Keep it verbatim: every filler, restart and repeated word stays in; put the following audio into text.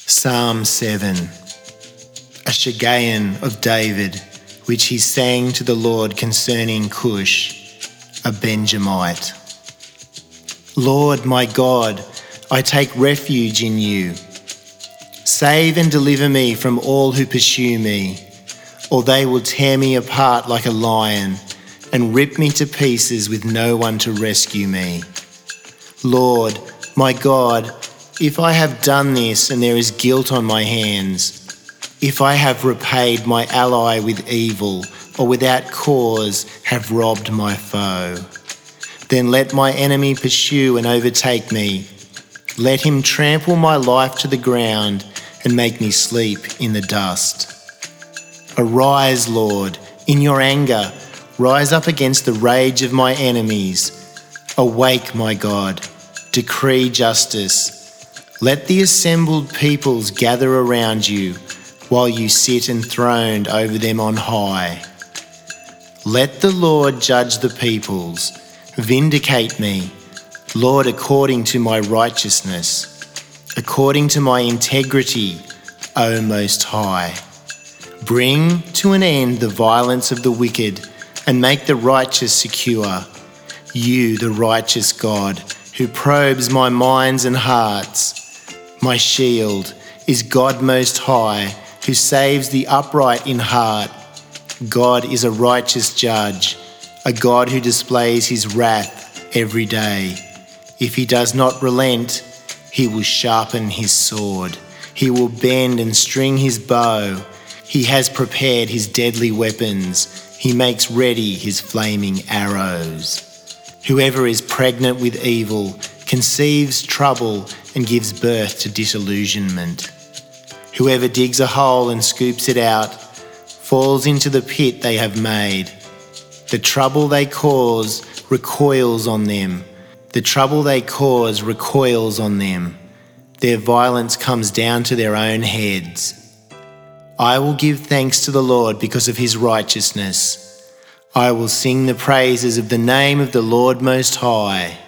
Psalm seven, a Shagayon of David, which he sang to the Lord concerning Cush, a Benjamite. Lord my God, I take refuge in you. Save and deliver me from all who pursue me, or they will tear me apart like a lion and rip me to pieces with no one to rescue me. Lord, my God, if I have done this and there is guilt on my hands, if I have repaid my ally with evil or without cause have robbed my foe, then let my enemy pursue and overtake me. Let him trample my life to the ground and make me sleep in the dust. Arise, Lord, in your anger. Rise up against the rage of my enemies. Awake, my God. Decree justice. Let the assembled peoples gather around you while you sit enthroned over them on high. Let the Lord judge the peoples. Vindicate me, Lord, according to my righteousness, according to my integrity, O Most High. Bring to an end the violence of the wicked and make the righteous secure. You, the righteous God, who probes my minds and hearts. My shield is God Most High, who saves the upright in heart. God is a righteous judge, a God who displays his wrath every day. If he does not relent, he will sharpen his sword. He will bend and string his bow. He has prepared his deadly weapons. He makes ready his flaming arrows. Whoever is pregnant with evil conceives trouble and gives birth to disillusionment. Whoever digs a hole and scoops it out falls into the pit they have made. The trouble they cause recoils on them. The trouble they cause recoils on them. Their violence comes down to their own heads. I will give thanks to the Lord because of his righteousness. I will sing the praises of the name of the Lord Most High.